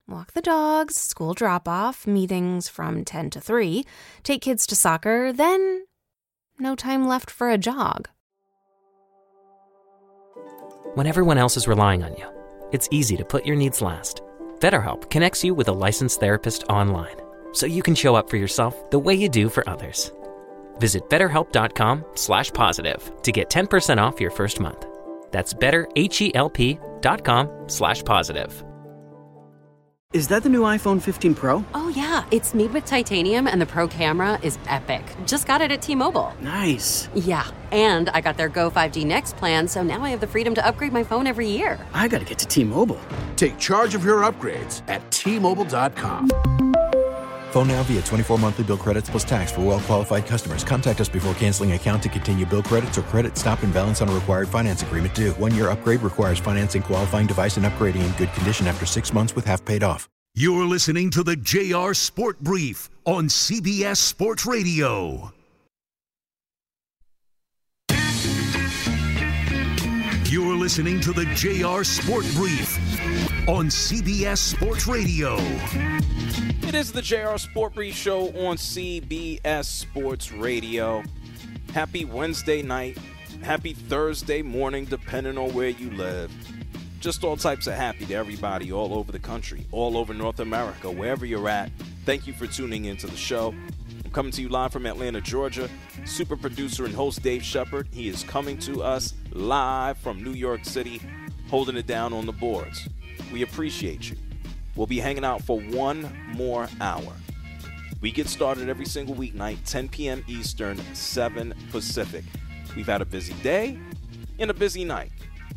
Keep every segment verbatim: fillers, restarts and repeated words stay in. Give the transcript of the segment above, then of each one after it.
Walk the dogs, school drop-off, meetings from ten to three, take kids to soccer, then no time left for a jog. When everyone else is relying on you, it's easy to put your needs last. BetterHelp connects you with a licensed therapist online, so you can show up for yourself the way you do for others. Visit betterhelp.com slash positive to get ten percent off your first month. That's betterhelp.com slash positive. Is that the new iPhone fifteen Pro? Oh, yeah. It's made with titanium, and the Pro camera is epic. Just got it at T-Mobile. Nice. Yeah, and I got their Go five G Next plan, so now I have the freedom to upgrade my phone every year. I gotta get to T-Mobile. Take charge of your upgrades at T Mobile dot com. Phone now via twenty-four monthly bill credits plus tax for well-qualified customers. Contact us before canceling account to continue bill credits or credit stop and balance on a required finance agreement due. One-year upgrade requires financing qualifying device and upgrading in good condition after six months with half paid off. You're listening to the J R Sport Brief on C B S Sports Radio. You're listening to the J R Sport Brief on C B S Sports Radio. It is the J R Sport Brief Show on C B S Sports Radio. Happy Wednesday night. Happy Thursday morning, depending on where you live. Just all types of happy to everybody all over the country, all over North America, wherever you're at. Thank you for tuning into the show. I'm coming to you live from Atlanta, Georgia. Super producer and host Dave Shepard. He is coming to us live from New York City, holding it down on the boards. We appreciate you. We'll be hanging out for one more hour. We get started every single weeknight, ten p.m. Eastern, seven Pacific. We've had a busy day and a busy night.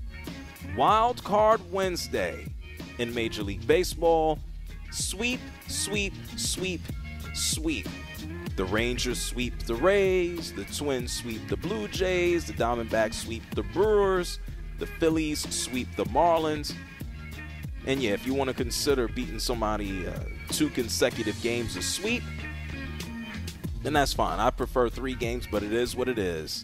Wild Card Wednesday in Major League Baseball. Sweep, sweep, sweep, sweep. The Rangers sweep the Rays. The Twins sweep the Blue Jays. The Diamondbacks sweep the Brewers. The Phillies sweep the Marlins. And yeah, if you want to consider beating somebody uh, two consecutive games a sweep, then that's fine. I prefer three games, but it is what it is.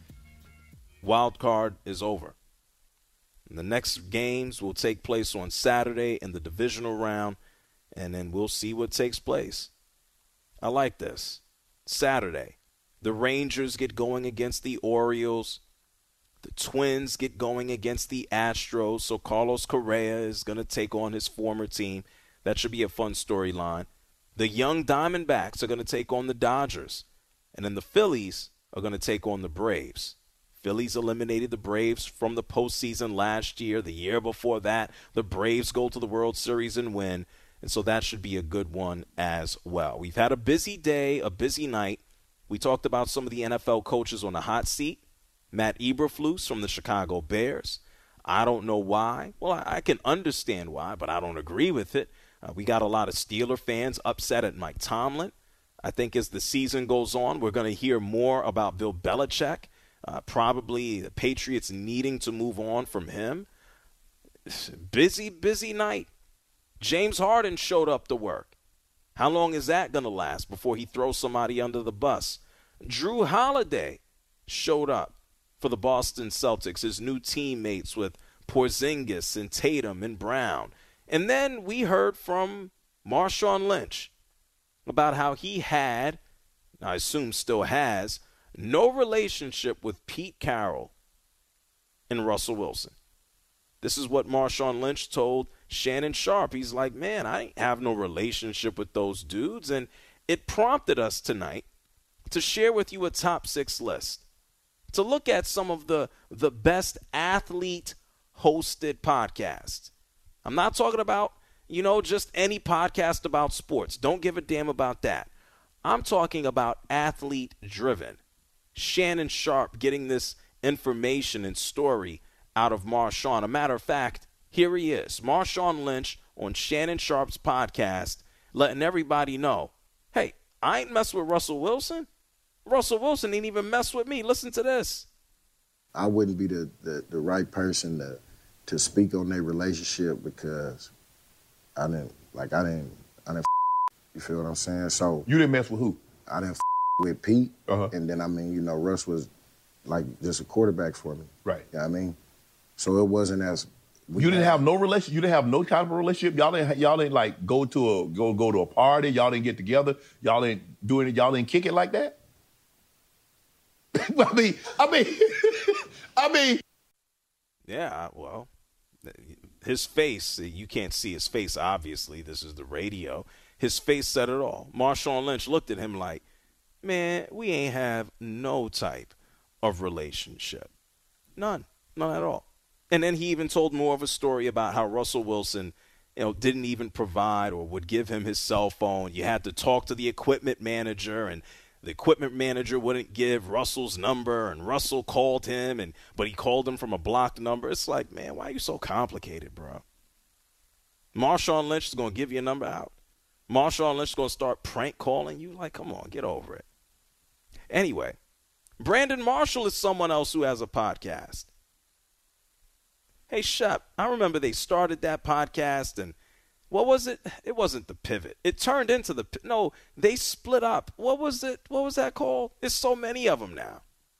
Wild card is over. And the next games will take place on Saturday in the divisional round, and then we'll see what takes place. I like this. Saturday, the Rangers get going against the Orioles. The Twins get going against the Astros, so Carlos Correa is going to take on his former team. That should be a fun storyline. The young Diamondbacks are going to take on the Dodgers. And then the Phillies are going to take on the Braves. Phillies eliminated the Braves from the postseason last year. The year before that, the Braves go to the World Series and win. And so that should be a good one as well. We've had a busy day, a busy night. We talked about some of the N F L coaches on the hot seat. Matt Eberflus from the Chicago Bears. I don't know why. Well, I, I can understand why, but I don't agree with it. Uh, we got a lot of Steeler fans upset at Mike Tomlin. I think as the season goes on, we're going to hear more about Bill Belichick. Uh, probably the Patriots needing to move on from him. Busy, busy night. James Harden showed up to work. How long is that going to last before he throws somebody under the bus? Drew Holiday showed up for the Boston Celtics, his new teammates with Porzingis and Tatum and Brown. And then we heard from Marshawn Lynch about how he had, I assume still has, no relationship with Pete Carroll and Russell Wilson. This is what Marshawn Lynch told Shannon Sharpe. He's like, man, I ain't have no relationship with those dudes. And it prompted us tonight to share with you a top six list, to look at some of the, the best athlete-hosted podcasts. I'm not talking about, you know, just any podcast about sports. Don't give a damn about that. I'm talking about athlete-driven. Shannon Sharpe getting this information and story out of Marshawn. A matter of fact, here he is, Marshawn Lynch on Shannon Sharpe's podcast, letting everybody know, hey, I ain't mess with Russell Wilson. Russell Wilson ain't even mess with me. Listen to this. I wouldn't be the, the, the right person to to speak on their relationship because I didn't, like, I didn't, I didn't f- you feel what I'm saying? So You didn't mess with who? I didn't f- with Pete, uh-huh. and then, I mean, you know, Russ was, like, just a quarterback for me. Right. You know what I mean? So it wasn't as, We you didn't have, have no relation. You didn't have no kind of a relationship. Y'all didn't. Y'all didn't like go to a go go to a party. Y'all didn't get together. Y'all didn't do it. Y'all didn't kick it like that. I mean, I mean, I mean. Yeah, well, his face. You can't see his face. Obviously, this is the radio. His face said it all. Marshawn Lynch looked at him like, "Man, we ain't have no type of relationship, none, none at all." And then he even told more of a story about how Russell Wilson, you know, didn't even provide or would give him his cell phone. You had to talk to the equipment manager, and the equipment manager wouldn't give Russell's number, and Russell called him, and but he called him from a blocked number. It's like, man, why are you so complicated, bro? Marshawn Lynch is going to give your number out. Marshawn Lynch is going to start prank calling you. Like, come on, get over it. Anyway, Brandon Marshall is someone else who has a podcast. Hey, Shep, I remember they started that podcast, and what was it? It wasn't The Pivot. It turned into the – no, they split up. What was it? What was that called? There's so many of them now.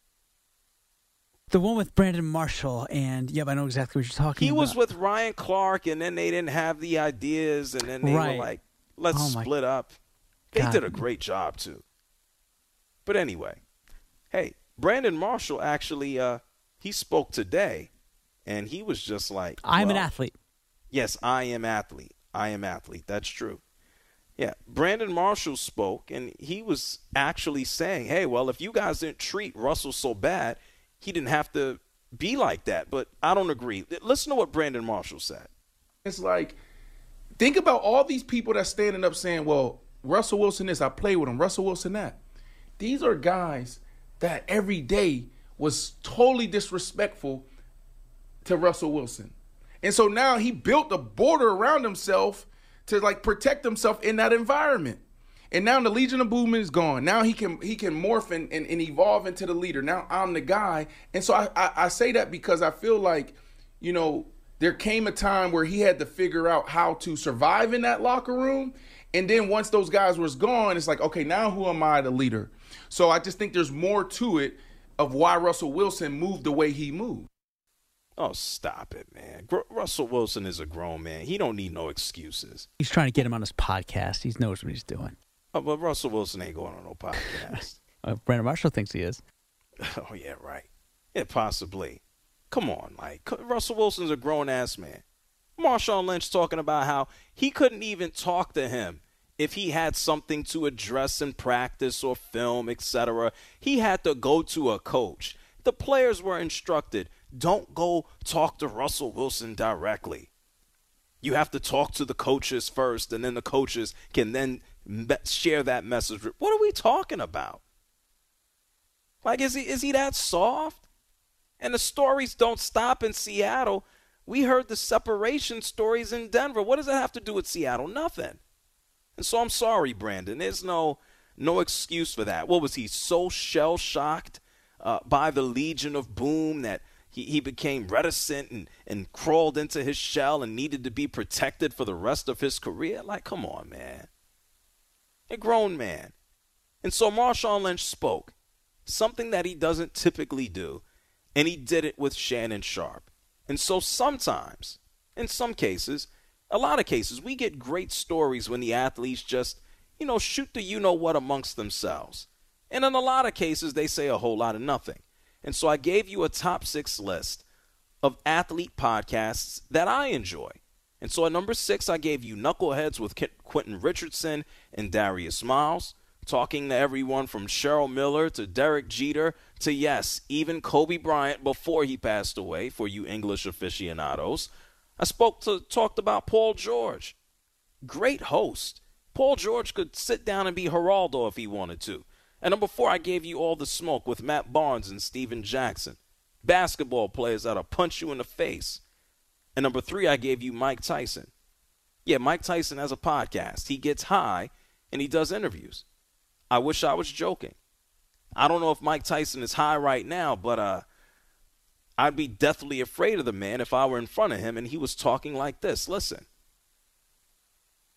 The one with Brandon Marshall, and, yep, I know exactly what you're talking he about. He was with Ryan Clark, and then they didn't have the ideas, and then they right. were like, let's oh split up. They God. did a great job, too. But anyway, hey, Brandon Marshall actually uh, – he spoke today. And he was just like, I'm well, an athlete. Yes, I am athlete. I am athlete. That's true. Yeah, Brandon Marshall spoke, and he was actually saying, hey, well, if you guys didn't treat Russell so bad, he didn't have to be like that. But I don't agree. Listen to what Brandon Marshall said. It's like, think about all these people that's standing up saying, well, Russell Wilson this, I play with him. Russell Wilson that. These are guys that every day was totally disrespectful to Russell Wilson. And so now he built a border around himself to like protect himself in that environment. And now the Legion of Boom is gone. Now he can he can morph and, and, and evolve into the leader. Now I'm the guy. And so I, I, I say that because I feel like, you know, there came a time where he had to figure out how to survive in that locker room. And then once those guys was gone, it's like, okay, now who am I, the leader? So I just think there's more to it of why Russell Wilson moved the way he moved. Oh, stop it, man. Gr- Russell Wilson is a grown man. He don't need no excuses. He's trying to get him on his podcast. He knows what he's doing. Oh, but Russell Wilson ain't going on no podcast. uh, Brandon Marshall thinks he is. Oh, yeah, right. Yeah, possibly. Come on, like, Russell Wilson's a grown-ass man. Marshawn Lynch talking about how he couldn't even talk to him if he had something to address in practice or film, et cetera. He had to go to a coach. The players were instructed, don't go talk to Russell Wilson directly. You have to talk to the coaches first, and then the coaches can then me- share that message. What are we talking about? Like, is he is he that soft? And the stories don't stop in Seattle. We heard the separation stories in Denver. What does that have to do with Seattle? Nothing. And so I'm sorry, Brandon. There's no no excuse for that. What was he, so shell-shocked uh, by the Legion of Boom that he, he became reticent and, and crawled into his shell and needed to be protected for the rest of his career? Like, come on, man. A grown man. And so Marshawn Lynch spoke, something that he doesn't typically do, and he did it with Shannon Sharpe. And so sometimes, in some cases, a lot of cases, we get great stories when the athletes just, you know, shoot the you-know-what amongst themselves. And in a lot of cases, they say a whole lot of nothing. And so I gave you a top six list of athlete podcasts that I enjoy. And so at number six, I gave you Knuckleheads with Quentin Richardson and Darius Miles, talking to everyone from Cheryl Miller to Derek Jeter to, yes, even Kobe Bryant before he passed away, for you English aficionados. I spoke to talked about Paul George. Great host. Paul George could sit down and be Geraldo if he wanted to. And number four, I gave you All the Smoke with Matt Barnes and Steven Jackson. Basketball players that'll punch you in the face. And number three, I gave you Mike Tyson. Yeah, Mike Tyson has a podcast. He gets high and he does interviews. I wish I was joking. I don't know if Mike Tyson is high right now, but uh, I'd be deathly afraid of the man if I were in front of him and he was talking like this. Listen.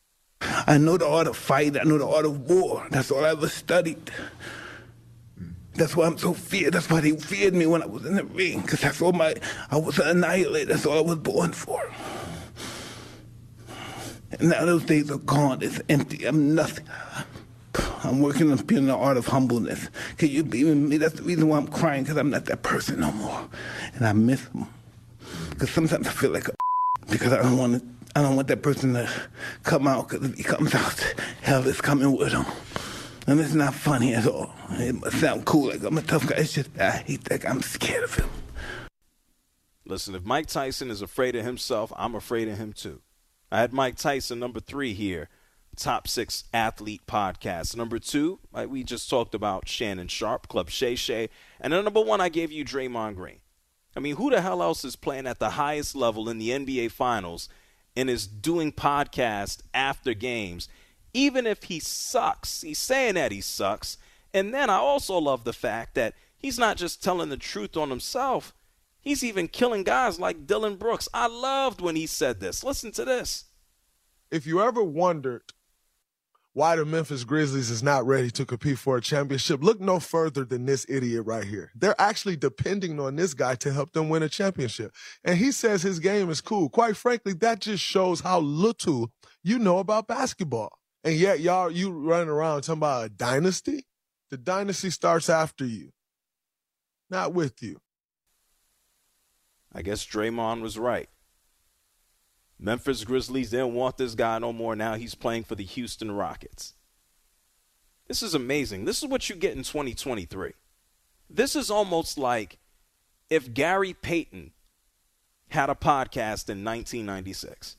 I know the art of fight. I know the art of war. That's all I ever studied. That's why I'm so feared. That's why they feared me when I was in the ring, because that's all my, I was an annihilator. That's all I was born for. And now those days are gone. It's empty. I'm nothing. I'm working on being the art of humbleness. Can you believe in me? That's the reason why I'm crying, because I'm not that person no more. And I miss them. Because sometimes I feel like a because I don't want to, I don't want that person to come out, because if he comes out, hell is coming with him. And it's not funny at all. It must sound cool, like I'm a tough guy. It's just I hate that guy. I'm scared of him. Listen, if Mike Tyson is afraid of himself, I'm afraid of him too. I had Mike Tyson, number three here, top six athlete podcast. Number two, like we just talked about Shannon Sharp, Club Shay Shay. And then number one, I gave you Draymond Green. I mean, who the hell else is playing at the highest level in the N B A Finals and is doing podcasts after games? Even if he sucks, he's saying that he sucks. And then I also love the fact that he's not just telling the truth on himself. He's even killing guys like Dylan Brooks. I loved when he said this. Listen to this. If you ever wondered why the Memphis Grizzlies is not ready to compete for a championship, look no further than this idiot right here. They're actually depending on this guy to help them win a championship. And he says his game is cool. Quite frankly, that just shows how little you know about basketball. And yet, y'all, you running around talking about a dynasty? The dynasty starts after you, not with you. I guess Draymond was right. Memphis Grizzlies didn't want this guy no more. Now he's playing for the Houston Rockets. This is amazing. This is what you get in twenty twenty-three. This is almost like if Gary Payton had a podcast in nineteen ninety-six.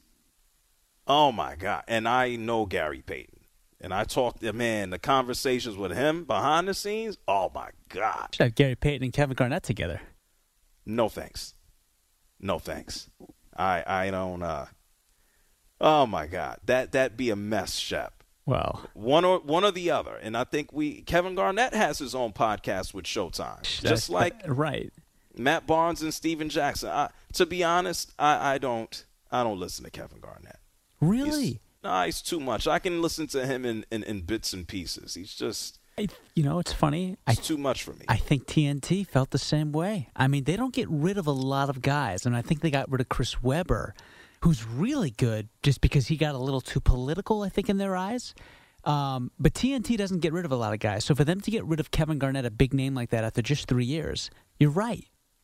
Oh, my God. And I know Gary Payton. And I talked to, man, the conversations with him behind the scenes, oh, my God. Should have Gary Payton and Kevin Garnett together. No thanks. No thanks. I I don't, uh, oh, my God. That, that'd be a mess, Shep. Well. One or, one or the other. And I think we, Kevin Garnett has his own podcast with Showtime. Just like right. Matt Barnes and Steven Jackson. I, to be honest, I, I don't, I don't listen to Kevin Garnett. Really? He's, nah, he's too much. I can listen to him in, in, in bits and pieces. He's just, I, you know, it's funny. It's I, too much for me. I think T N T felt the same way. I mean, they don't get rid of a lot of guys, and I think they got rid of Chris Webber, who's really good just because he got a little too political, I think, in their eyes. Um, but T N T doesn't get rid of a lot of guys. So for them to get rid of Kevin Garnett, a big name like that, after just three years, you're right.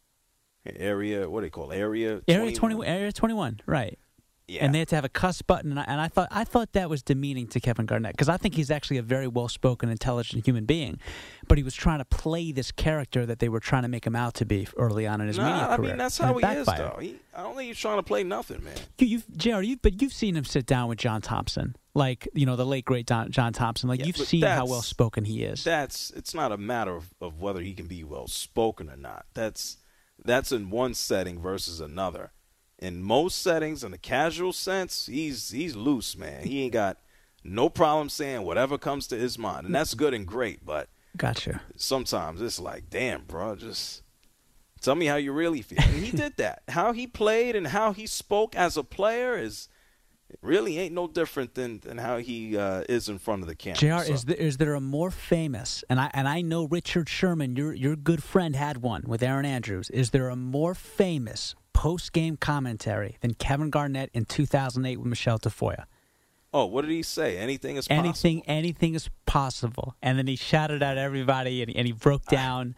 Area, what do they call it? Area Area twenty-one. Area twenty-one, right. Yeah. And they had to have a cuss button, and I, and I thought I thought that was demeaning to Kevin Garnett, because I think he's actually a very well-spoken, intelligent human being, but he was trying to play this character that they were trying to make him out to be early on in his nah, media I career. mean, that's and how he backfired. is, though. He, I don't think he's trying to play nothing, man. You, you've, J R, you, but you've seen him sit down with John Thompson, like, you know, the late, great Don, John Thompson. Like, Yeah, you've but seen how that's- well-spoken he is. That's it's not a matter of, of whether he can be well-spoken or not. That's that's in one setting versus another. In most settings, in a casual sense, he's he's loose, man. He ain't got no problem saying whatever comes to his mind, and that's good and great. But gotcha. Sometimes it's like, damn, bro, just tell me how you really feel. And he did that. How he played and how he spoke as a player is it really ain't no different than, than how he uh, is in front of the camera. J R, So- is there, is there a more famous, and I and I know Richard Sherman, your your good friend, had one with Aaron Andrews. Is there a more famous post-game commentary than Kevin Garnett in two thousand eight with Michelle Tafoya? Oh, what did he say? Anything is possible. Anything, anything is possible. And then he shouted at everybody, and, and he broke down.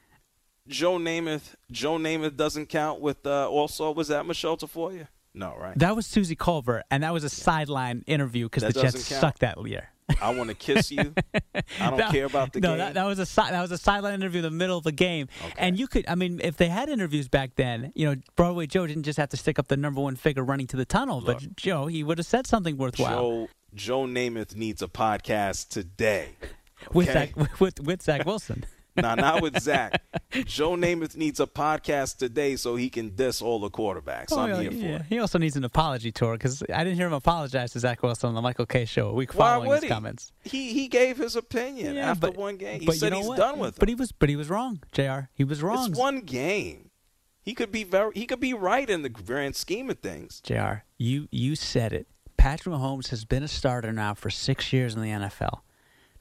Joe Namath. Joe Namath doesn't count with. Uh, also, was that Michelle Tafoya? No, right? That was Susie Colbert, and that was a sideline interview because That the Jets doesn't count? sucked that year. I want to kiss you. I don't That- care about the no, game. that, that was a si- that was a sideline interview in the middle of the game, Okay. and you could, I mean, if they had interviews back then, you know, Broadway Joe didn't just have to stick up the number one figure running to the tunnel, Look. but Joe, he would have said something worthwhile Joe Joe Namath needs a podcast today. with okay? Zach, with with Zach Wilson. Nah, not with Zach. Joe Namath needs a podcast today so he can diss all the quarterbacks. Oh, I'm yeah, here for yeah. it. He also needs an apology tour because I didn't hear him apologize to Zach Wilson on the Michael K. Show a week Why following would his he? comments. He he gave his opinion Yeah, after but- one game. He but said you know he's what? done with But it. he was, but he was wrong, J R. He was wrong. It's one game. He could be very. He could be right in the grand scheme of things. J R, you you said it. Patrick Mahomes has been a starter now for six years in the N F L.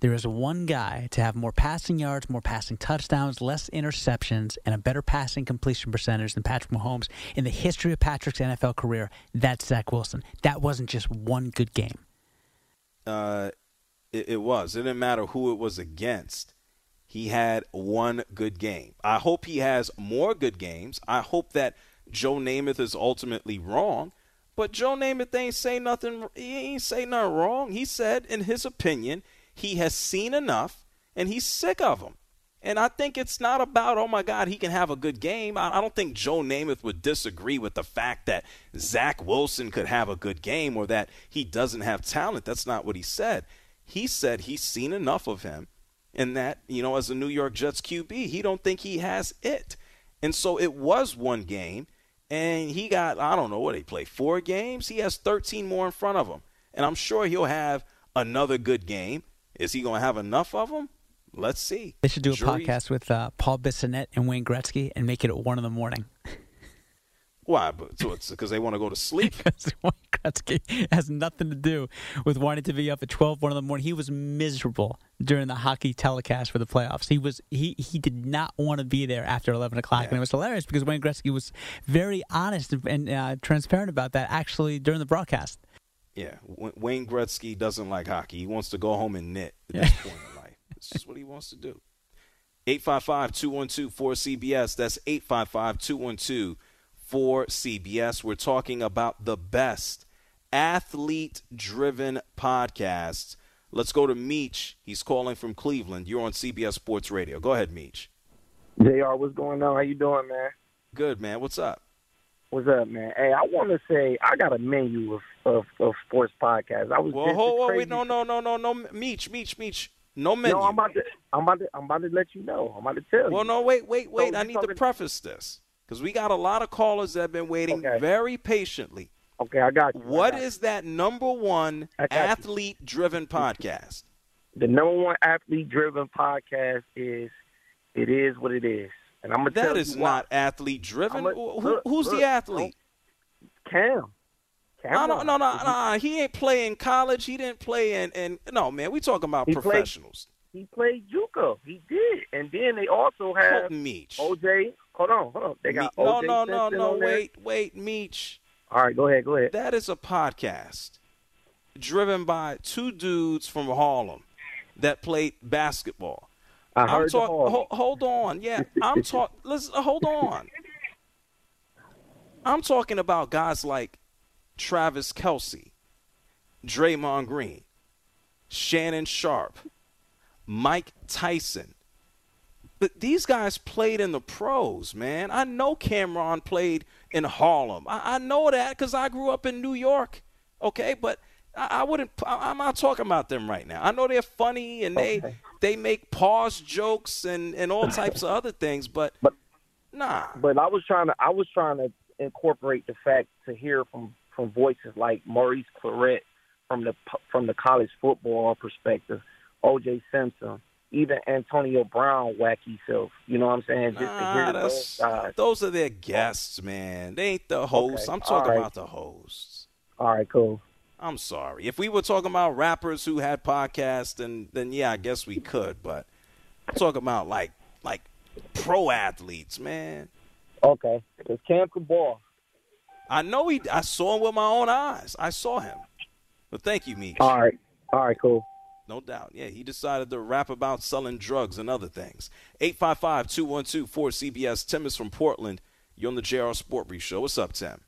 there is one guy to have more passing yards, more passing touchdowns, less interceptions, and a better passing completion percentage than Patrick Mahomes in the history of Patrick's N F L career. That's Zach Wilson. That wasn't just one good game. Uh, it, it was. It didn't matter who it was against. He had one good game. I hope he has more good games. I hope that Joe Namath is ultimately wrong. But Joe Namath ain't say nothing. He ain't say nothing wrong. He said, in his opinion, he has seen enough, and he's sick of them. And I think it's not about, oh, my God, he can have a good game. I, I don't think Joe Namath would disagree with the fact that Zach Wilson could have a good game or that he doesn't have talent. That's not what he said. He said he's seen enough of him and that, you know, as a New York Jets Q B, he don't think he has it. And so it was one game. And he got, I don't know what he played, four games? He has thirteen more in front of him. And I'm sure he'll have another good game. Is he going to have enough of them? Let's see. They should do a Jury's... podcast with uh, Paul Bissonnette and Wayne Gretzky and make it at one in the morning. Why? So it's because they want to go to sleep? Because Wayne Gretzky has nothing to do with wanting to be up at twelve, one in the morning. He was miserable during the hockey telecast for the playoffs. He was he he did not want to be there after eleven o'clock. Yeah. And it was hilarious because Wayne Gretzky was very honest and uh, transparent about that actually during the broadcast. Yeah, w- Wayne Gretzky doesn't like hockey. He wants to go home and knit at yeah. this point in life. It's just what he wants to do. eight five five, two one two, four C B S. That's eight five five, two one two, four C B S. We're talking about the best athlete-driven podcasts. Let's go to Meech. He's calling from Cleveland. You're on C B S Sports Radio. Go ahead, Meech. J R, what's going on? How you doing, man? Good, man. What's up? What's up, man? Hey, I want to say I got a menu of, of, of sports podcasts. I was well, hold on, wait, no, no, no, no, no, Meech, Meech, Meech. No menu. No, I'm about to, I'm about to, I'm about to let you know. I'm about to tell you. Well, no, wait, wait, wait. So I need talking... to preface this because we got a lot of callers that have been waiting okay. very patiently. Okay, I got you. What got is you. that number one athlete-driven podcast? The number one athlete-driven podcast is It Is What It Is. And I'm gonna that tell is you not why. athlete-driven. A, Who, look, who's look, the athlete? Cam. Cam no, no, no, no, no. He ain't play in college. He didn't play in, in – no, man, we talking about he professionals. Played, he played JUCO. He did. And then they also have Meech. O J. Hold on, hold on. They got Me- O J No, no, no, Simpson no. on there. Wait, wait, Meech. All right, go ahead, go ahead. That is a podcast driven by two dudes from Harlem that played basketball. I I'm heard talk- the Harlem. ho- Hold on. Yeah, I'm talking – let's hold on. I'm talking about guys like Travis Kelce, Draymond Green, Shannon Sharp, Mike Tyson. But these guys played in the pros, man. I know Cameron played in Harlem. I, I know that because I grew up in New York, okay? But I, I wouldn't – I'm not talking about them right now. I know they're funny and they okay. they make pause jokes and, and all types of other things, but, but nah. But I was trying to I was trying to incorporate the fact to hear from, from voices like Maurice Clarett from the from the college football perspective, O J Simpson, even Antonio Brown, wacky self. You know what I'm saying? Just nah, to hear those, guys. those are their guests, man. They ain't the hosts. Okay. I'm talking right. about the hosts. All right, cool. I'm sorry. If we were talking about rappers who had podcasts, then then yeah, I guess we could. But I'm talking about like like pro athletes, man. Okay, because Cam could ball. I know he. I saw him with my own eyes. I saw him. But thank you, Meech. All right. All right, cool. No doubt. Yeah, he decided to rap about selling drugs and other things. eight five five, two one two, four C B S. Tim is from Portland. You're on the J R Sport Brief Show. What's up, Tim?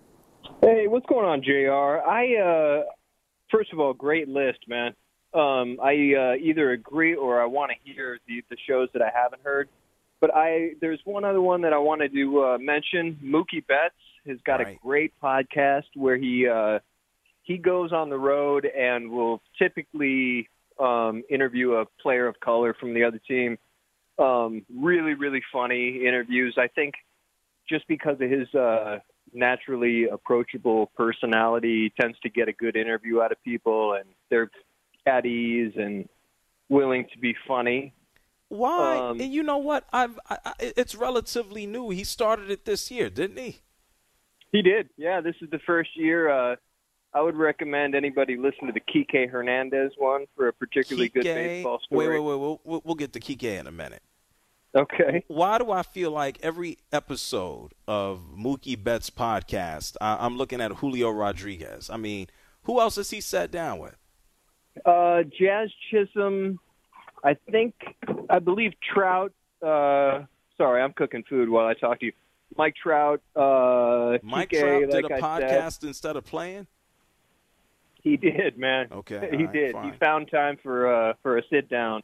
Hey, what's going on, J R? I, uh, first of all, great list, man. Um, I uh, either agree or I want to hear the, the shows that I haven't heard. But I there's one other one that I wanted to uh, mention. Mookie Betts has got right. a great podcast where he uh, he goes on the road and will typically um, interview a player of color from the other team. Um, really, really funny interviews. I think just because of his uh, naturally approachable personality, he tends to get a good interview out of people, and they're at ease and willing to be funny. Why? Um, and you know what? I've I, I, it's relatively new. He started it this year, didn't he? He did. Yeah, this is the first year. Uh, I would recommend anybody listen to the Kike Hernandez one for a particularly Kike, good baseball story. Wait, wait, wait. We'll, we'll get to Kike in a minute. Okay. Why do I feel like every episode of Mookie Betts' podcast, I, I'm looking at Julio Rodriguez? I mean, who else has he sat down with? Uh, Jazz Chisholm, I think, I believe Trout. Uh, sorry, I'm cooking food while I talk to you. Mike Trout. Uh, Mike Kike, Trout did like a I podcast said. instead of playing? He did, man. Okay, he right, did. fine. He found time for uh, for a sit down.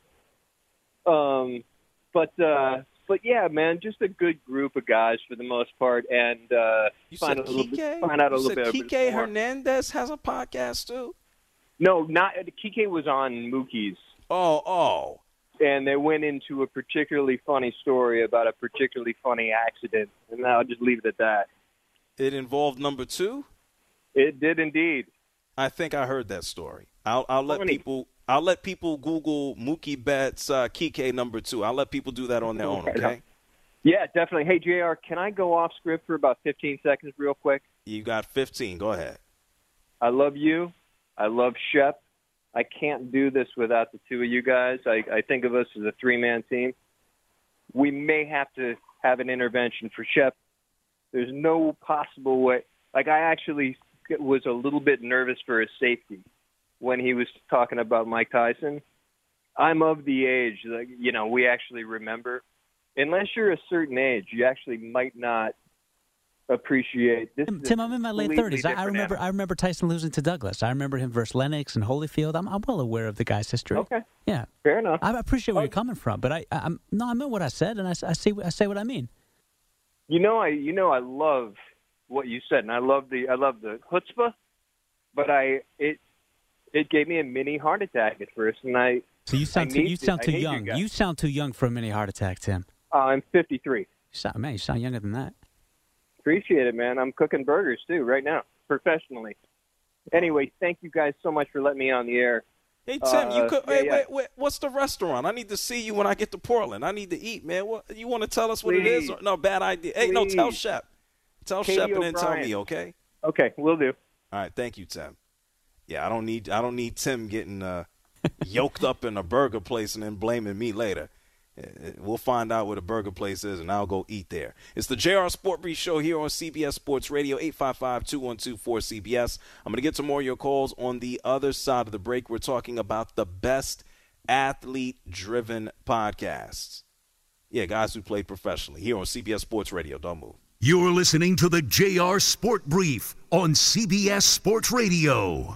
Um, but uh, but yeah, man, just a good group of guys for the most part, and uh, You find said a little Kike? bit, find out a You little said bit. Kike more. Hernandez has a podcast too? No, not Kike was on Mookie's. Oh, oh. And they went into a particularly funny story about a particularly funny accident, and I'll just leave it at that. It involved number two? It did indeed. I think I heard that story. I'll, I'll let Funny. people. I'll let people Google Mookie Betts uh, Kike number two. I'll let people do that on their own. Okay. Yeah, definitely. Hey, J R, can I go off script for about fifteen seconds real quick? You got fifteen. Go ahead. I love you. I love Shep. I can't do this without the two of you guys. I, I think of us as a three-man team. We may have to have an intervention for Shep. There's no possible way. Like, I actually was a little bit nervous for his safety when he was talking about Mike Tyson. I'm of the age, like, you know, we actually remember. Unless you're a certain age, you actually might not appreciate this. Tim, Tim, I'm in my late thirties. I, I remember. I remember Tyson losing to Douglas. I remember him versus Lennox and Holyfield. I'm, I'm well aware of the guy's history. Okay. Yeah. Fair enough. I appreciate where you're coming from, but I, I, I'm no, I meant what I said, and I, I see, I say what I mean. You know, I, you know, I love what you said, and I love the, I love the chutzpah, but I, it, it gave me a mini heart attack at first, and I. So you sound I too, need you to- sound I too need you young. guys. You sound too young for a mini heart attack, Tim. Uh, I'm fifty-three. You sound, man, you sound younger than that. Appreciate it, man. I'm cooking burgers too right now, professionally. Anyway, thank you guys so much for letting me on the air. Hey Tim, you Uh, could. yeah, Wait, yeah. wait, wait. What's the restaurant? I need to see you when I get to Portland. I need to eat, man. What you want to tell us what it is? Please. Or, no, bad idea. Hey, no, tell Please. Shep. Tell Katie Shep and then tell O'Brien. me, okay? Okay, we'll do. All right, thank you, Tim. Yeah, I don't need. I don't need Tim getting uh, yoked up in a burger place and then blaming me later. Uh, We'll find out where the burger place is, and I'll go eat there. It's the J R Sport Brief Show here on C B S Sports Radio, eight five five, two one two, four C B S. I'm going to get to more of your calls on the other side of the break. We're talking about the best athlete-driven podcasts. Yeah, guys who play professionally here on C B S Sports Radio. Don't move. You're listening to the J R Sport Brief on C B S Sports Radio.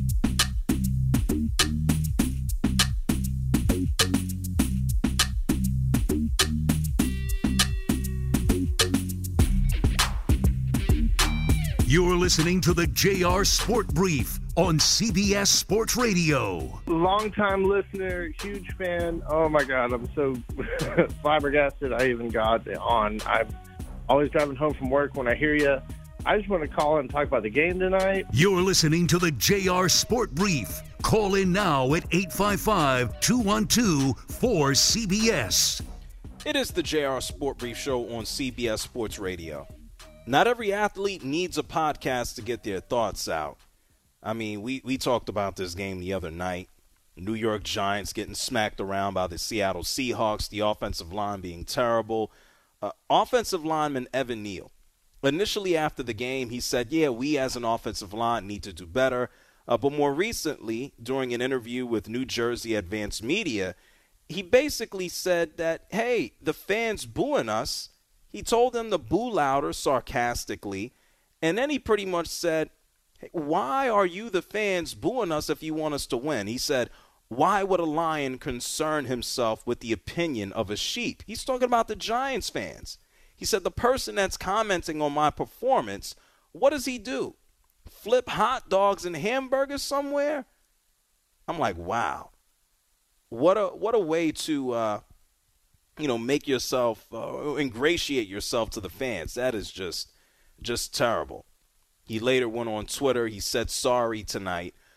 You're listening to the J R Sport Brief on C B S Sports Radio. Long-time listener, huge fan. Oh, my God, I'm so flabbergasted I even got on. I'm always driving home from work when I hear you. I just want to call and talk about the game tonight. You're listening to the J R Sport Brief. Call in now at eight five five, two one two, four C B S. It is the J R Sport Brief Show on C B S Sports Radio. Not every athlete needs a podcast to get their thoughts out. I mean, we, we talked about this game the other night. New York Giants getting smacked around by the Seattle Seahawks, the offensive line being terrible. Uh, offensive lineman Evan Neal. Initially after the game, he said, yeah, we as an offensive line need to do better. Uh, but more recently, during an interview with New Jersey Advanced Media, he basically said that, hey, the fans booing us. He told them to boo louder sarcastically. And then he pretty much said, hey, why are you, the fans, booing us if you want us to win? He said, why would a lion concern himself with the opinion of a sheep? He's talking about the Giants fans. He said, the person that's commenting on my performance, what does he do? Flip hot dogs and hamburgers somewhere? I'm like, wow. What a what a way to, uh, you know, make yourself, uh, ingratiate yourself to the fans. That is just, just terrible. He later went on Twitter. He said sorry tonight.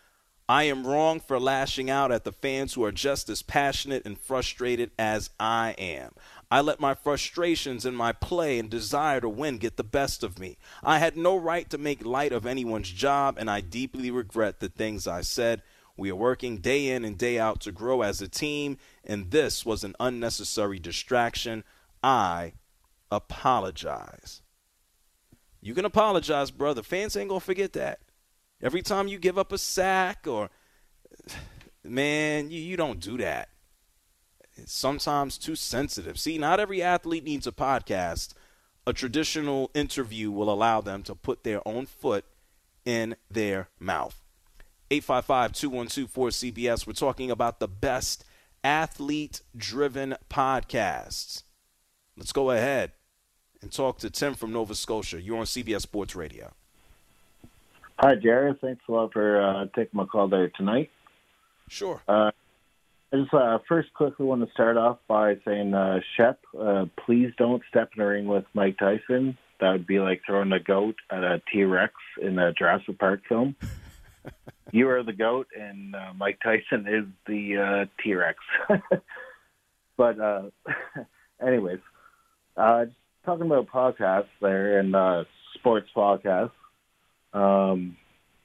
I am wrong for lashing out at the fans who are just as passionate and frustrated as I am. I let my frustrations and my play and desire to win get the best of me. I had no right to make light of anyone's job, and I deeply regret the things I said. We are working day in and day out to grow as a team, and this was an unnecessary distraction. I apologize. You can apologize, brother. Fans ain't going to forget that. Every time you give up a sack or, man, you, you don't do that. It's sometimes too sensitive. See, not every athlete needs a podcast. A traditional interview will allow them to put their own foot in their mouth. eight five five, two one two, four C B S. We're talking about the best athlete-driven podcasts. Let's go ahead and talk to Tim from Nova Scotia. You're on C B S Sports Radio. Hi, Jared. Thanks a lot for uh, taking my call there tonight. Sure. Uh, I just uh, first quickly want to start off by saying, uh, Shep, uh, please don't step in the ring with Mike Tyson. That would be like throwing a goat at a T-Rex in a Jurassic Park film. You are the goat, and uh, Mike Tyson is the uh, T-Rex. But uh, anyways, uh, just talking about podcasts there and uh, sports podcasts. Um,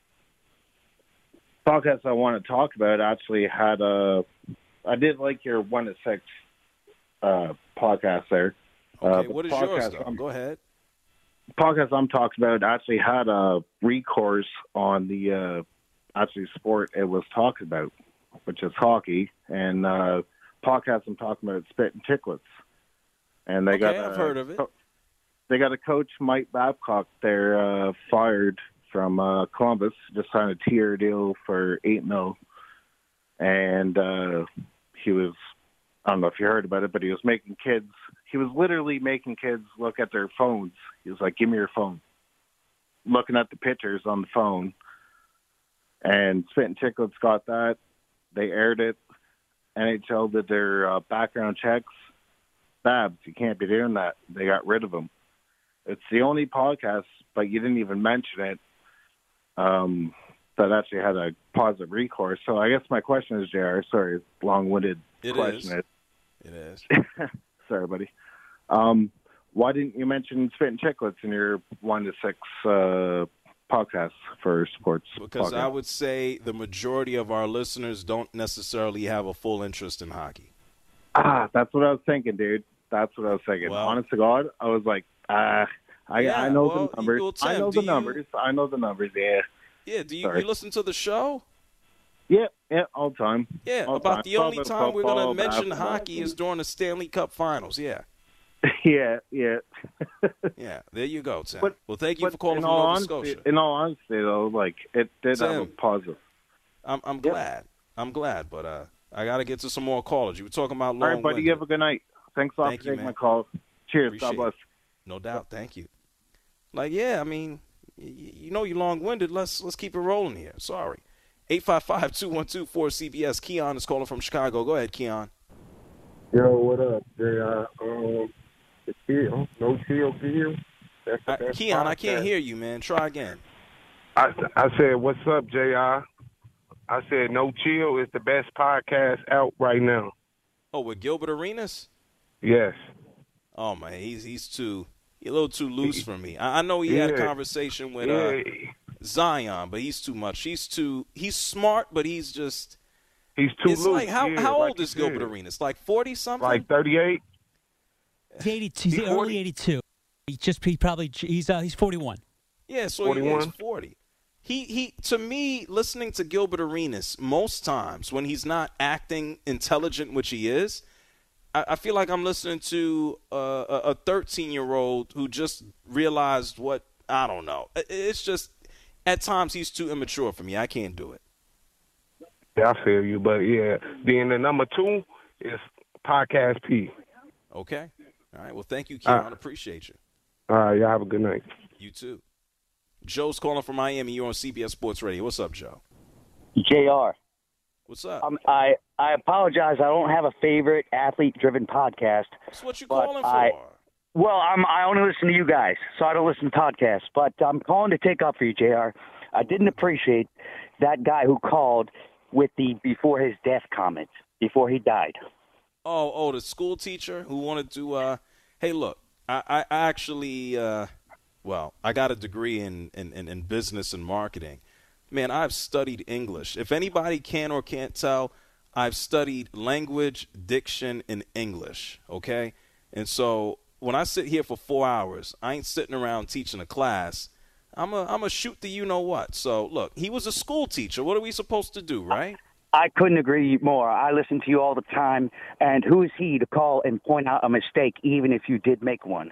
podcast I want to talk about actually had a. I did like your one to six uh, podcast there. Okay, uh, what is podcast yours, though? I'm, Go ahead. Podcast I'm talking about actually had a recourse on the uh, actually sport it was talked about, which is hockey. And uh, podcast I'm talking about is Spit and Chicklets. And they Okay, got I've a, heard of it. They got a coach, Mike Babcock, there uh, fired from uh, Columbus, just signed a tier deal for eight mil, and uh, he was, I don't know if you heard about it, but he was making kids, he was literally making kids look at their phones. He was like, give me your phone. Looking at the pictures on the phone, and Spit and Chicklets got that. They aired it. N H L did their uh, background checks. Babs, you can't be doing that. They got rid of him. It's the only podcast, but you didn't even mention it, um, that actually had a positive recourse. So I guess my question is, J R, sorry, long-winded It question. is. It is. Sorry, buddy. Um, why didn't you mention Spit and Chicklets in your one to six uh, podcasts for sports? Because podcast? I would say the majority of our listeners don't necessarily have a full interest in hockey. Ah, that's what I was thinking, dude. That's what I was thinking. Well, Honest to God, I was like, ah, I, Yeah, I know well, the numbers. well, Tim, I know do the you- numbers. I know the numbers, yeah. Yeah, do you, Sorry. you listen to the show? Yeah, yeah, all the time. Yeah, all about time. the only Talk about time we're going to football, mention basketball. hockey is during the Stanley Cup Finals. Yeah. Yeah, yeah. Yeah, there you go, Tim. But- well, thank you But for calling in from all Nova honesty, Scotia. In all honesty, though, like, it did have a Tim. positive. I'm, I'm glad. I'm glad, but uh, I got to get to some more callers. You were talking about All long right, buddy, you have a good night. Thanks a lot Thank for you, taking man. my call. Cheers. Appreciate God bless. it. No doubt. Thank you. Like, yeah, I mean, y- you know you're long-winded. Let's let's keep it rolling here. Sorry. eight five five, two one two, four C B S. Keon is calling from Chicago. Go ahead, Keon. Yo, what up, J R? Um, the chill, no chill deal. That's the Uh, best Keon, I can't podcast. hear you, man. Try again. I, I said, what's up, J R? I said, no chill is the best podcast out right now. Oh, with Gilbert Arenas? Yes. Oh, man, he's he's too he's a little too loose for me. I, I know he had a Yeah. conversation with Yeah. uh, Zion, but he's too much. He's too he's smart, but he's just He's too it's loose. like how yeah, how like old you is Gilbert said. Arenas? Like forty something? Like thirty-eight? He's eighty-two. He's early eighty-two. He just he probably he's uh, he's forty-one. Yeah, so he is forty-one? forty. He he to me, listening to Gilbert Arenas most times when he's not acting intelligent, which he is, I, I feel like I'm listening to uh, a a thirteen-year-old who just realized what I don't know. It- It's just at times he's too immature for me. I can't do it. Yeah, I feel you. But, yeah. Then the number two is Podcast P. Okay. All right. Well, thank you, Keon. Uh, Appreciate you. All right, y'all have a good night. You too. Joe's calling from Miami. You're on C B S Sports Radio. What's up, Joe? J R. What's up? Um, I I apologize. I don't have a favorite athlete-driven podcast. That's what you but calling I, for. Well, I'm I only listen to you guys, so I don't listen to podcasts. But I'm calling to take up for you, J R. I didn't appreciate that guy who called with the before his death comment, before he died. Oh, oh, the school teacher who wanted to, uh, hey, look, I, I actually, uh, well, I got a degree in, in, in, in business and marketing. Man, I've studied English. If anybody can or can't tell, I've studied language, diction, and English, okay? And so when I sit here for four hours, I ain't sitting around teaching a class. I'm a, I'm a shoot the you-know-what. So, look, he was a school teacher. What are we supposed to do, right? I couldn't agree more. I listen to you all the time, and who is he to call and point out a mistake, even if you did make one?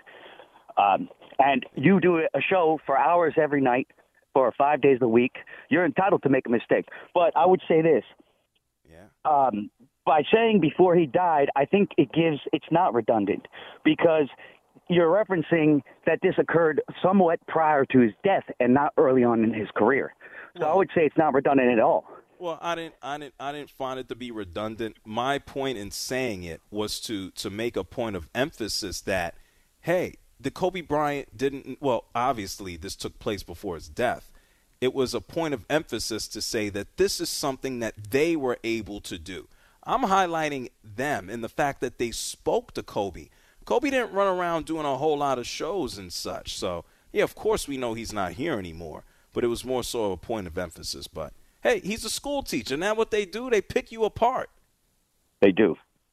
Um, and you do a show for hours every night for five days a week. You're entitled to make a mistake. But I would say this. Yeah. Um, by saying before he died, I think it gives – it's not redundant because you're referencing that this occurred somewhat prior to his death and not early on in his career. So I would say it's not redundant at all. Well, I didn't, I didn't, I didn't find it to be redundant. My point in saying it was to to make a point of emphasis that, hey, the Kobe Bryant didn't. Well, obviously, this took place before his death. It was a point of emphasis to say that this is something that they were able to do. I'm highlighting them and the fact that they spoke to Kobe. Kobe didn't run around doing a whole lot of shows and such. So, yeah, of course we know he's not here anymore. But it was more so a point of emphasis. But hey, he's a school teacher. Now what they do, they pick you apart. They do.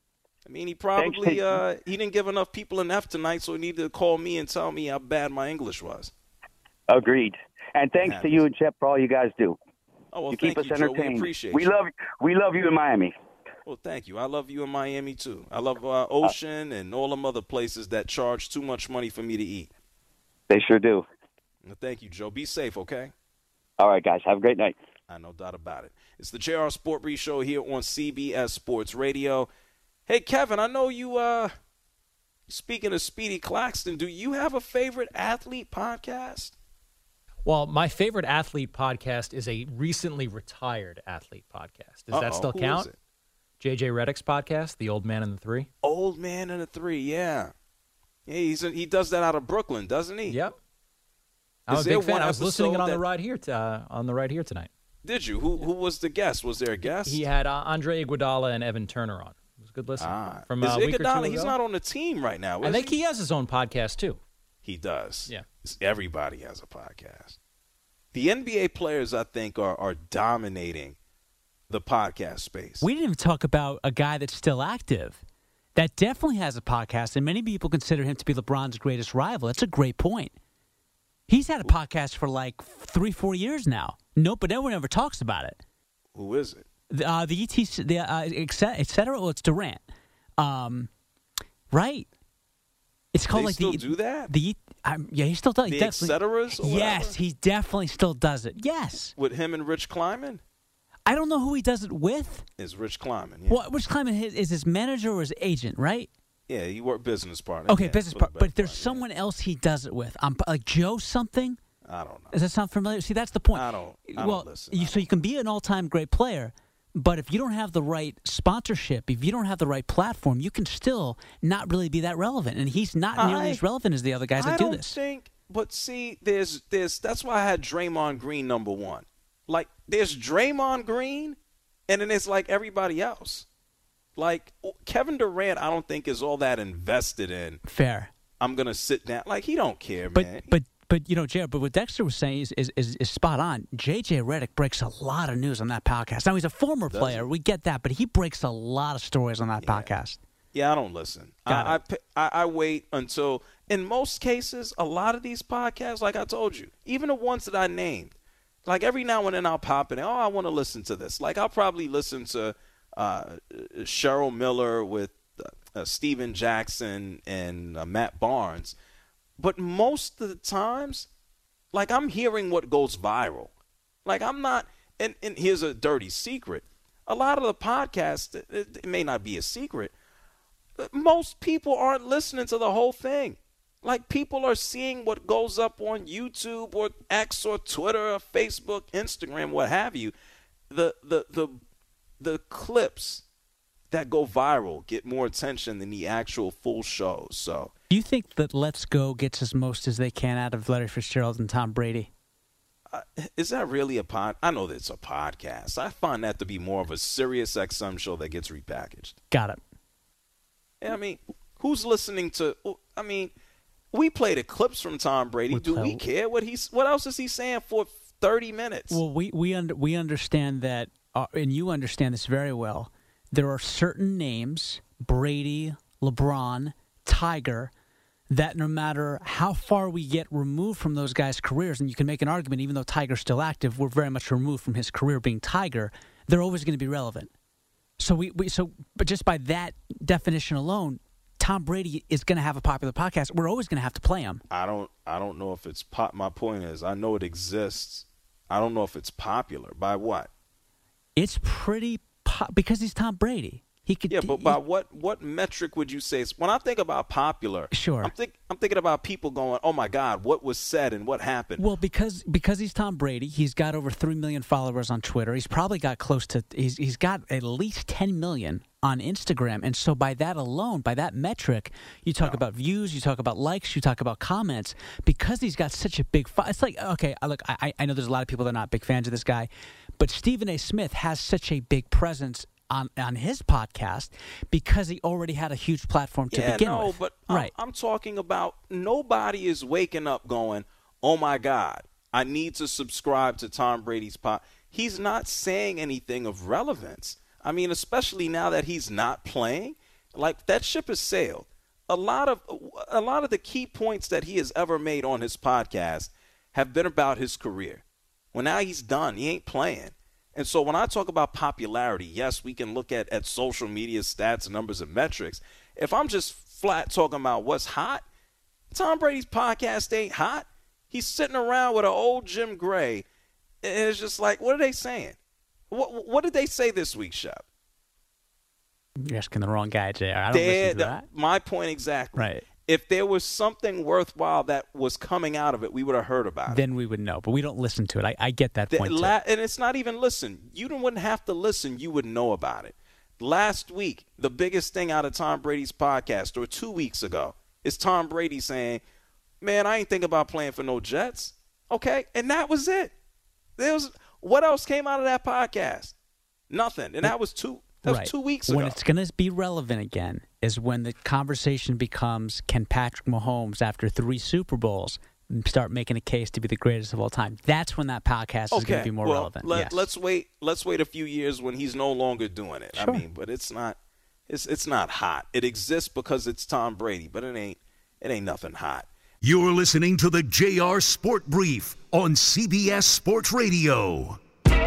I mean, he probably uh, he didn't give enough people an F tonight, so he needed to call me and tell me how bad my English was. Agreed. And thanks to you and Chet for all you guys do. Oh, well, you thank keep us you, Joe. entertained. We appreciate we you. love we love you in Miami. Well, thank you. I love you in Miami, too. I love uh, Ocean uh, and all them other places that charge too much money for me to eat. They sure do. Well, thank you, Joe. Be safe, okay? All right, guys. Have a great night. I no doubt about it. It's the J R Sport Brief Show here on C B S Sports Radio. Hey, Kevin, I know you, uh, speaking of Speedy Claxton, do you have a favorite athlete podcast? Well, my favorite athlete podcast is a recently retired athlete podcast. Does Uh-oh, that still who count? is it? J J Redick's podcast, The Old Man and the Three. Old Man and the Three, yeah. Yeah, he's a, he does that out of Brooklyn, doesn't he? Yep. I'm Is a there big fan. one I was listening it episode on the that- ride here. To, uh, on the ride here tonight. Did you? Who who was the guest? Was there a guest? He had uh, Andre Iguodala and Evan Turner on. It was a good listen. Ah. From Is uh, a week or two Iguodala, he's ago. not on the team right now, I is think he? he has his own podcast too. He does. Yeah. Everybody has a podcast. The N B A players, I think, are, are dominating the podcast space. We didn't even talk about a guy that's still active. That definitely has a podcast, and many people consider him to be LeBron's greatest rival. That's a great point. He's had a podcast for like three, four years now. No, but no one ever talks about it. Who is it? The, uh, the E T, the uh, et cetera, et cetera. Well, it's Durant, um, right? It's called They like still the do that? The um, yeah, he still does. The He et definitely- ceteras or Yes, whatever? he definitely still does it. Yes, With him and Rich Kleiman? I don't know who he does it with. Is Rich Kleiman, yeah. Well, Rich Kleiman is is his manager or his agent, right? Yeah, he worked business partner. Okay, yeah, business for the part. better But there's someone else he does it with. Um, like Joe something. I don't know. Does that sound familiar? See, that's the point. I don't- I don't well, listen. You, so you can be an all-time great player, but if you don't have the right sponsorship, if you don't have the right platform, you can still not really be that relevant. And he's not nearly I- as relevant as the other guys that I do don't this. think, but see, there's, there's, that's why I had Draymond Green number one. Like, there's Draymond Green, and then it's like everybody else. Like, Kevin Durant, I don't think is all that invested in. Fair. I'm going to sit down. Like, he don't care, But man. but but you know, Jared, but what Dexter was saying is, is is is spot on. J J Redick breaks a lot of news on that podcast. Now he's a former Does player, we get that, but he breaks a lot of stories on that podcast. Yeah, I don't listen. Got I, I, pi- I I wait until, in most cases, a lot of these podcasts, like I told you, even the ones that I named, like every now and then I'll pop in, oh, I want to listen to this. Like I'll probably listen to uh, Cheryl Miller with uh, uh, Steven Jackson and uh, Matt Barnes. But most of the times, like I'm hearing what goes viral. Like I'm not, and, and here's a dirty secret. A lot of the podcasts, it, it may not be a secret, but most people aren't listening to the whole thing. Like people are seeing what goes up on YouTube or X or Twitter or Facebook, Instagram, what have you. The the the the clips that go viral get more attention than the actual full shows. So Do you think that Let's Go gets as most as they can out of Larry Fitzgerald and Tom Brady? uh, is that really a pod? I know that it's a podcast. I find that to be more of a Sirius X M show that gets repackaged. Got it. I mean, who's listening to? I mean, we play the clips from Tom Brady. We Do we care what he's? What else is he saying for thirty minutes? Well, we we under, we understand that, uh, and you understand this very well. There are certain names, Brady, LeBron, Tiger, that no matter how far we get removed from those guys' careers, and you can make an argument, even though Tiger's still active, we're very much removed from his career being Tiger, they're always going to be relevant. So we, we so but just by that definition alone, Tom Brady is going to have a popular podcast. We're always going to have to play him. I don't I don't know if it's pop. My point is, I know it exists. I don't know if it's popular. By what? It's pretty po- because he's Tom Brady. He could, yeah, but by what what metric would you say? When I think about popular, sure, I'm think I'm thinking about people going, "Oh my God, what was said and what happened?" Well, because because he's Tom Brady, he's got over three million followers on Twitter. He's probably got close to he's he's got at least ten million on Instagram, and so by that alone, by that metric, you talk no. about views, you talk about likes, you talk about comments. Because he's got such a big, fo- it's like okay, look, I I know there's a lot of people that are not big fans of this guy, but Stephen A. Smith has such a big presence on on his podcast because he already had a huge platform to yeah, begin no, with. but right. I'm, I'm talking about nobody is waking up going, oh, my God, I need to subscribe to Tom Brady's pod. He's not saying anything of relevance. I mean, especially now that he's not playing, like that ship has sailed. A lot of a lot of the key points that he has ever made on his podcast have been about his career. Well, now he's done. He ain't playing. And so when I talk about popularity, yes, we can look at, at social media stats, numbers, and metrics. If I'm just flat talking about what's hot, Tom Brady's podcast ain't hot. He's sitting around with an old Jim Gray, and it's just like, what are they saying? What what did they say this week, Shep? You're asking the wrong guy, J R. I don't listen to that. My point exactly. Right. If there was something worthwhile that was coming out of it, we would have heard about it. Then we would know, but we don't listen to it. I, I get that the, point, la- too. And it's not even listen. You wouldn't have to listen. You would know about it. Last week, the biggest thing out of Tom Brady's podcast, or two weeks ago, is Tom Brady saying, man, I ain't thinking about playing for no Jets. Okay? And that was it. There was what else came out of that podcast? Nothing. And that was two That was right. two weeks ago. When it's going to be relevant again is when the conversation becomes, can Patrick Mahomes, after three Super Bowls, start making a case to be the greatest of all time? That's when that podcast okay. is going to be more well, relevant. Let, yes. Let's wait. Let's wait a few years when he's no longer doing it. Sure. I mean, but it's not. It's it's not hot. It exists because it's Tom Brady, but it ain't. It ain't nothing hot. You're listening to the J R Sport Brief on C B S Sports Radio.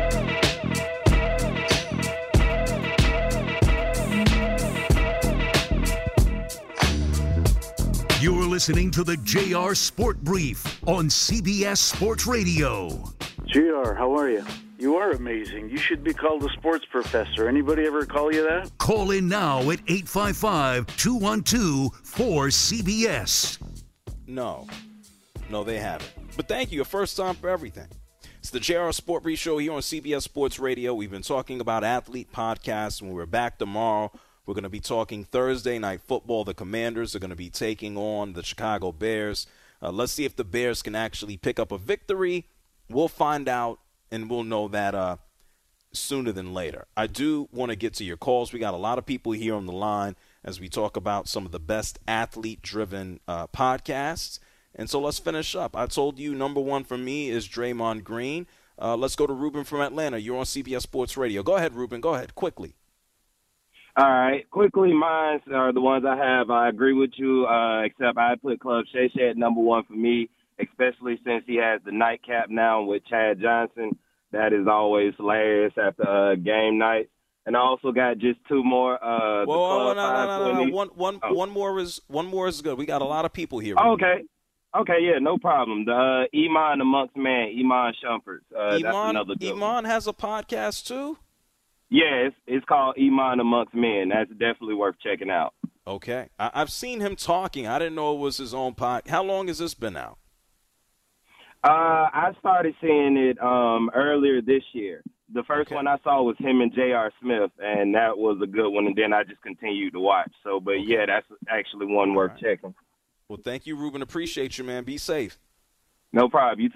You're listening to the J R Sport Brief on C B S Sports Radio. J R, how are you? You are amazing. You should be called a sports professor. Anybody ever call you that? Call in now at eight five five, two one two, four C B S. No. No, they haven't. But thank you. A first time for everything. It's the J R Sport Brief Show here on C B S Sports Radio. We've been talking about athlete podcasts, and we're back tomorrow. We're going to be talking Thursday Night Football. The Commanders are going to be taking on the Chicago Bears. Uh, let's see if the Bears can actually pick up a victory. We'll find out, and we'll know that uh, sooner than later. I do want to get to your calls. We got a lot of people here on the line as we talk about some of the best athlete-driven uh, podcasts. And so let's finish up. I told you number one for me is Draymond Green. Uh, let's go to Ruben from Atlanta. You're on C B S Sports Radio. Go ahead, Ruben. Go ahead, quickly. All right, quickly, mine are the ones I have. I agree with you, uh, except I put Club Shay Shay at number one for me, especially since he has the nightcap now with Chad Johnson. That is always hilarious after uh, game night. And I also got just two more. Uh, the Whoa, Club no, no, no, no, no. One, one, oh. one more is one more is good. We got a lot of people here. Oh, okay. Okay, yeah, no problem. The uh, Iman Amongst Man, Iman Shumpert. Uh, Iman, that's another good Iman one. has a podcast too? Yeah, it's, it's called Iman Amongst Men. That's definitely worth checking out. Okay. I, I've seen him talking. I didn't know it was his own pod. How long has this been out? Uh, I started seeing it um, earlier this year. The first Okay. one I saw was him and J R. Smith, and that was a good one, and then I just continued to watch. So, but, yeah, that's actually one worth checking. Well, thank you, Ruben. Appreciate you, man. Be safe. No problem. You too.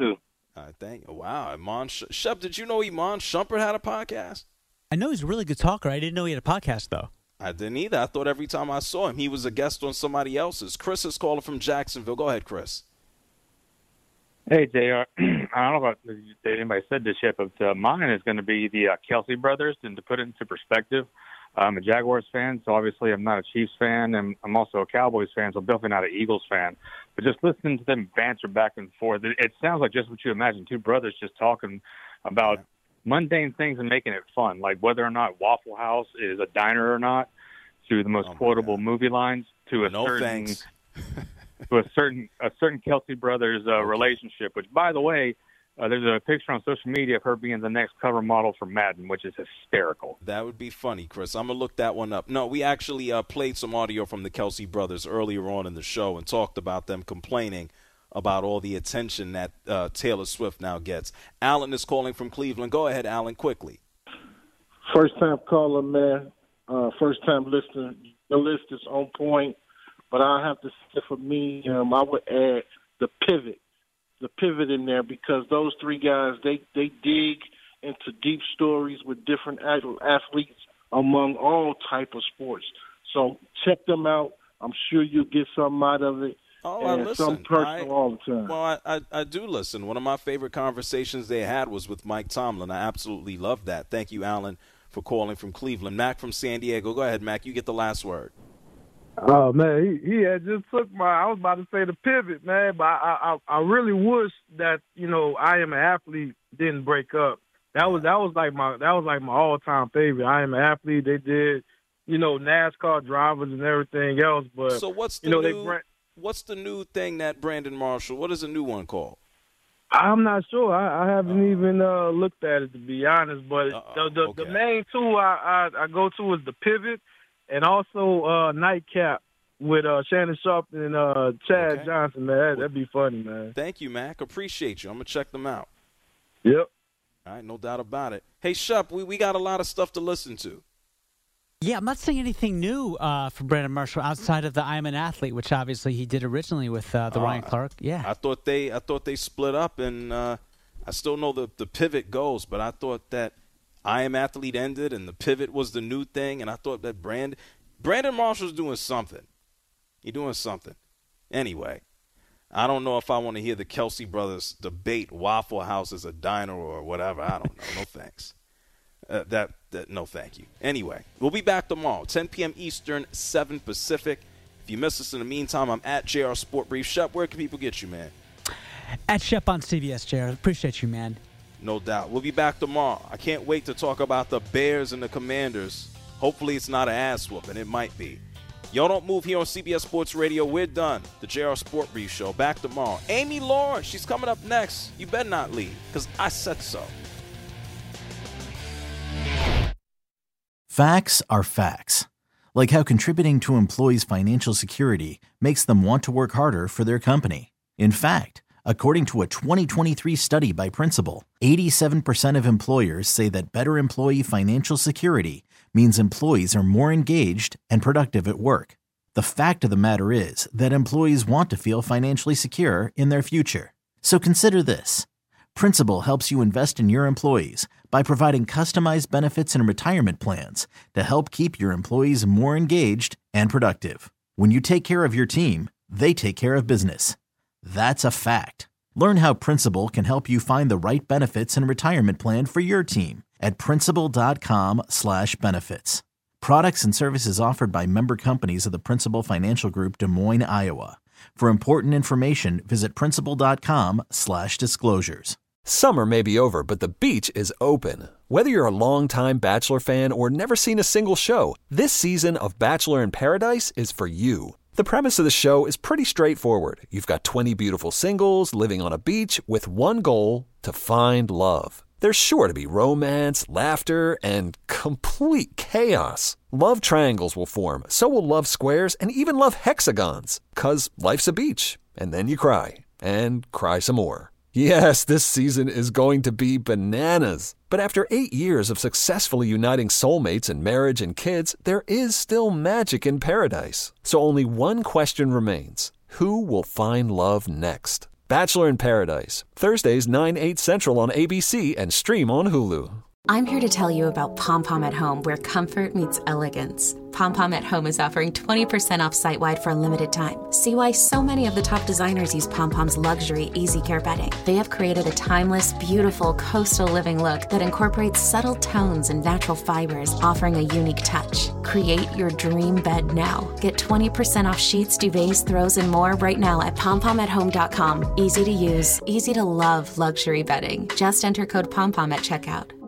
I think. Wow, Iman Sh- Shep, did you know Iman Shumpert had a podcast? I know he's a really good talker. I didn't know he had a podcast, though. I didn't either. I thought every time I saw him, he was a guest on somebody else's. Chris is calling from Jacksonville. Go ahead, Chris. Hey, J R. I don't know if anybody said this yet, but uh, mine is going to be the uh, Kelsey brothers. And to put it into perspective, I'm a Jaguars fan, so obviously I'm not a Chiefs fan, and I'm also a Cowboys fan, so I'm definitely not an Eagles fan. But just listening to them banter back and forth, it, it sounds like just what you imagine, two brothers just talking about yeah. mundane things and making it fun, like whether or not Waffle House is a diner or not, to the most oh quotable God. movie lines, to a no certain thanks. to a certain a certain Kelsey brothers uh, relationship. Which, by the way, uh, there's a picture on social media of her being the next cover model for Madden, which is hysterical. That would be funny, Chris. I'm gonna look that one up. No, we actually uh, played some audio from the Kelsey brothers earlier on in the show and talked about them complaining about all the attention that uh, Taylor Swift now gets. Alan is calling from Cleveland. Go ahead, Alan, quickly. First time caller, man. Uh, first time listener. The list is on point, but I have to say for me, um, I would add the pivot, the pivot in there, because those three guys, they, they dig into deep stories with different athletes among all type of sports. So check them out. I'm sure you'll get something out of it. Oh, I and listen. some personal I, all the time. Well, I, I, I do listen. One of my favorite conversations they had was with Mike Tomlin. I absolutely love that. Thank you, Alan, for calling from Cleveland. Mac from San Diego. Go ahead, Mac. You get the last word. Oh, man, he, he had just took my – I was about to say the pivot, man, but I, I I really wish that, you know, I Am an Athlete didn't break up. That was that was like my that was like my all-time favorite. I Am an Athlete. They did, you know, NASCAR drivers and everything else. But, so what's the you know, new, they what's the new thing that Brandon Marshall – what is the new one called? I'm not sure. I, I haven't uh, even uh, looked at it, to be honest. But uh, the the, okay. the main two I, I, I go to is the pivot and also uh, Nightcap with uh, Shannon Sharp and uh, Chad okay. Johnson, man. That, that'd be funny, man. Thank you, Mac. Appreciate you. I'm going to check them out. Yep. All right, no doubt about it. Hey, Shup, we, we got a lot of stuff to listen to. Yeah, I'm not saying anything new uh, from Brandon Marshall outside of the I'm an Athlete, which obviously he did originally with uh, the uh, Ryan Clark. Yeah, I thought they I thought they split up, and uh, I still know the the pivot goes, but I thought that I Am Athlete ended and the pivot was the new thing, and I thought that Brand Brandon Marshall's doing something. He's doing something. Anyway, I don't know if I want to hear the Kelsey brothers debate Waffle House as a diner or whatever. I don't know. No thanks. Uh, that, that no thank you. Anyway, we'll be back tomorrow, ten p.m. Eastern, seven Pacific. If you miss us in the meantime, I'm at J R Sport Brief. Shep, where can people get you, man? At Shep on C B S, J R. Appreciate you, man. No doubt. We'll be back tomorrow. I can't wait to talk about the Bears and the Commanders. Hopefully it's not an ass whooping. It might be. Y'all don't move here on C B S Sports Radio. We're done. The J R Sport Brief Show. Back tomorrow. Amy Lawrence, she's coming up next. You better not leave, because I said so. Facts are facts. Like how contributing to employees' financial security makes them want to work harder for their company. In fact, according to a twenty twenty-three study by Principal, eighty-seven percent of employers say that better employee financial security means employees are more engaged and productive at work. The fact of the matter is that employees want to feel financially secure in their future. So consider this. Principal helps you invest in your employees by providing customized benefits and retirement plans to help keep your employees more engaged and productive. When you take care of your team, they take care of business. That's a fact. Learn how Principal can help you find the right benefits and retirement plan for your team at principal.com slash benefits. Products and services offered by member companies of the Principal Financial Group, Des Moines, Iowa. For important information, visit principal.com slash disclosures. Summer may be over, but the beach is open. Whether you're a longtime Bachelor fan or never seen a single show, this season of Bachelor in Paradise is for you. The premise of the show is pretty straightforward. You've got twenty beautiful singles living on a beach with one goal: to find love. There's sure to be romance, laughter, and complete chaos. Love triangles will form, so will love squares and even love hexagons. 'Cause life's a beach, and then you cry, and cry some more. Yes, this season is going to be bananas. But after eight years of successfully uniting soulmates in marriage and kids, there is still magic in paradise. So only one question remains. Who will find love next? Bachelor in Paradise, Thursdays nine, eight central on A B C and stream on Hulu. I'm here to tell you about Pom Pom at Home, where comfort meets elegance. Pom Pom at Home is offering twenty percent off site-wide for a limited time. See why so many of the top designers use Pom Pom's luxury Easy Care bedding. They have created a timeless, beautiful coastal living look that incorporates subtle tones and natural fibers, offering a unique touch. Create your dream bed now. Get twenty percent off sheets, duvets, throws, and more right now at pom pom at home dot com. Easy to use, easy to love luxury bedding. Just enter code POMPOM at checkout.